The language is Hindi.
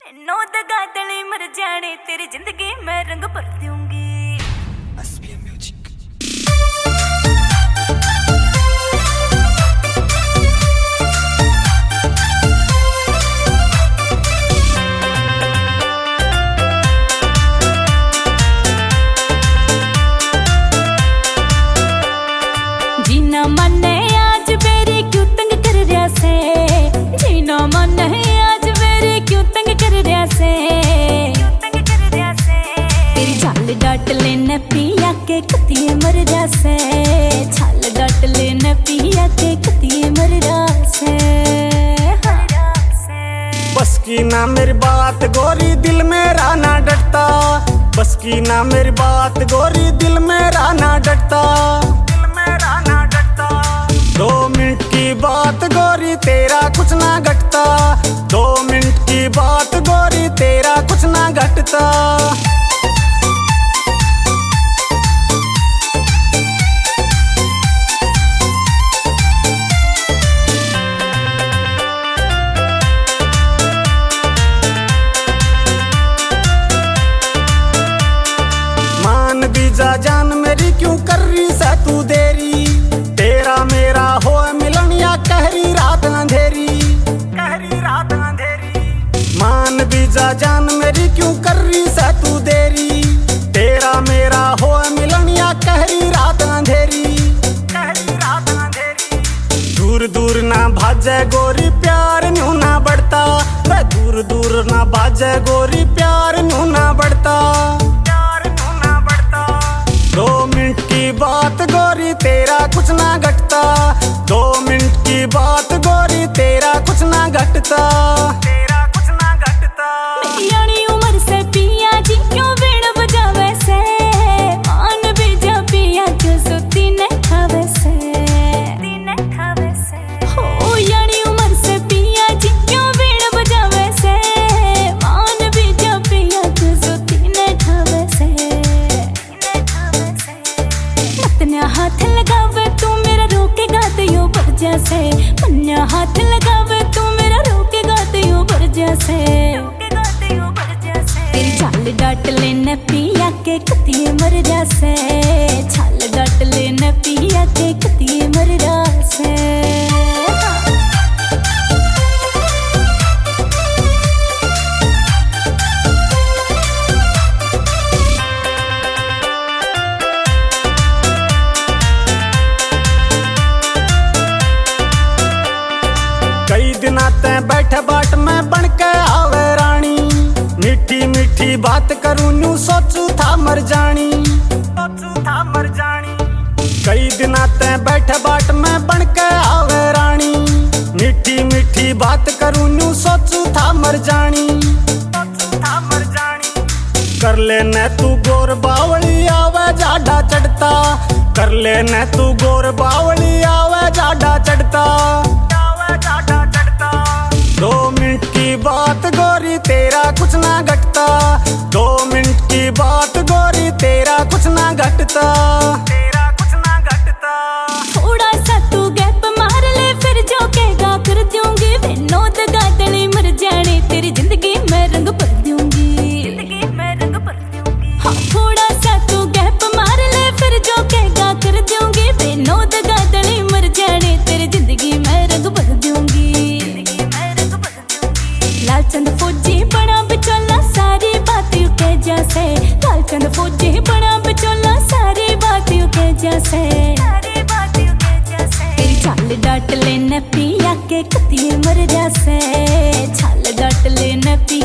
तेनों दगा दली मर जाने तेरी जिंदगी में रंग भर दूंगी। जीना मन है आज मेरे क्यों तंग कर रहा से, जीना मन है आज मेरे क्यों तंग कर रहा से, तेरी छाल डाट लेने पिया के कतिये मर रहा से, छाल डाट लेने पिया के कतिये मर रहा से। बस की ना मेरी बात गोरी दिल मेरा ना डरता, बस की ना मेरी बात गोरी दिल मेरा ना डरता, 2 मिनट की बात गोरी तेरा कुछ ना घटता, 2 मिनट की बात गोरी तेरा कुछ ना घटता। मान भी जा जान मेरी क्यों कर रही से तू देरी, तेरा मेरा हो मिलन या कहरी रात अंधेरी, कहरी रात अंधेरी। मान भी जा जान मेरी क्यों कर रही से तू देरी, तेरा मेरा हो मिलन या कहरी रात अंधेरी, कहरी रात अंधेरी। दूर दूर ना भाजे गोरी प्यार न्यू ना बढ़ता, वे दूर दूर ना भाजे गोरी प्यार न्यू ना बढ़ता, 2 मिनट की बात गोरी तेरा कुछ ना घटता, 2 मिनट की बात गोरी तेरा कुछ ना घटता, तेरा कुछ ना घटता। यानी उम्र से पिया जी क्यों बीड़ बजावे से, मान भी जा पिया क्यों सुती न खावे से, हो यानी उम्र से पिया जी क्यों बीड़ बजावे से, मान भी जा पिया क्यों सुती न खावे से। मन्या हाथ लगावे तू मेरा रोकेगा तो यो भर जैसे, मन्या हाथ लगावे तू मेरा रोकेगा तो यो भर जैसे, तेरी छाल डाट लेने पिया के कतिये मर जैसे, छाल डाट लेने पिया के कतिये मर जैसे। कई दिना ते बैठे बाट में बन के आवे रानी, मीठी मीठी बात करूं न्यू सोचू था मर जानी, सोचू था मर जानी। कई दिना ते बैठे बाट में बन के आवे रानी, मीठी मीठी बात करूं न्यू सोचू था मर जानी, सोचू था मर जानी। कर लेने तू गोर बावली आवे जाडा चढ़ता, कर लेने तू गोर बावली आवे जाडा चढ़ता, 2 मिनट की बात गोरी तेरा कुछ ना घटता, 2 मिनट की बात गोरी तेरा कुछ ना घटता, तेरा कुछ ना घटता। थोड़ा सा तू गैप मार ले फिर जो कहेगा कर दूंगी, वेनो दगा दली मर जाने तेरी जिंदगी में रंग भर दूंगी, जिंदगी में रंग भर दूंगी। हाँ थोड़ा सा तू गैप मार ले फिर जो कहेगा कर दूंगी, वेनो दगा दली मर जाने तेरी जिंदगी में रंग भर दूंगी। लालचंद फौजी बड़ा बिचौला सारी बात यू कह जैसे, लालचंद फौजी बड़ा बिचौला सारी बात यू कह जैसे, तेरी छाल डाट लेने पिया के कतिये मर जैसे, छाल डाट लेने पिया